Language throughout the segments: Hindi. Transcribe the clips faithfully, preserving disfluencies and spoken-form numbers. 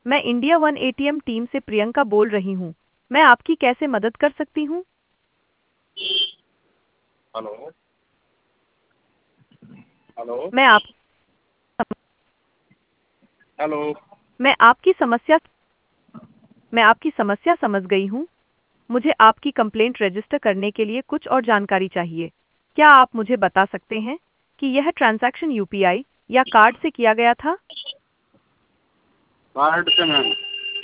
मैं इंडिया वन एटीएम टीम से प्रियंका बोल रही हूँ। मैं आपकी कैसे मदद कर सकती हूँ? हेलो। हेलो। मैं आप हेलो। मैं आपकी समस्या मैं आपकी समस्या समझ गई हूँ। मुझे आपकी कंप्लेंट रजिस्टर करने के लिए कुछ और जानकारी चाहिए। क्या आप मुझे बता सकते हैं कि यह ट्रांजैक्शन यूपीआई या कार्ड से किया गया था? कार्ड से मैम।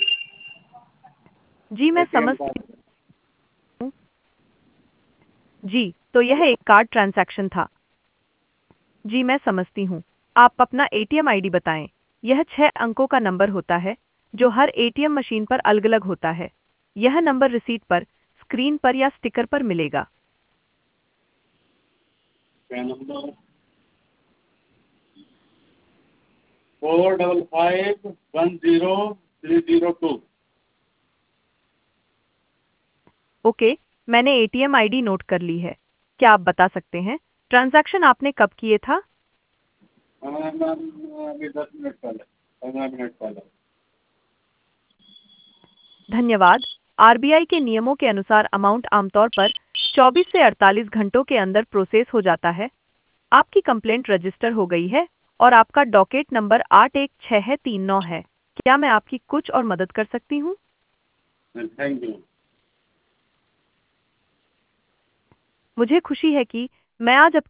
जी, मैं एटीएम समझ कार्ड। हूँ। जी, तो यह एक कार्ड ट्रांजैक्शन था। जी, मैं समझती हूँ। आप अपना एटीएम आईडी बताएं। यह छह अंकों का नंबर होता है, जो हर एटीएम मशीन पर अलग-अलग होता है। यह नंबर रिसीट पर, स्क्रीन पर या स्टिकर पर मिलेगा। क्या नंबर? Four double five one zero three zero two. Okay, मैंने एटीएम आईडी नोट कर ली है। क्या आप बता सकते हैं, ट्रांजैक्शन आपने कब किए था? मैम अभी दस मिनट पहले, पंद्रह मिनट पहले। धन्यवाद। आरबीआई के नियमों के अनुसार अमाउंट आमतौर पर चौबीस से अड़तालीस घंटों के अंदर प्रोसेस हो जाता है। आपकी कंप्लेंट रजिस्टर हो गई है और आपका डॉकेट नंबर आठ एक छः तीन नौ है। क्या मैं आपकी कुछ और मदद कर सकती हूँ? Thank you. मुझे खुशी है कि मैं आज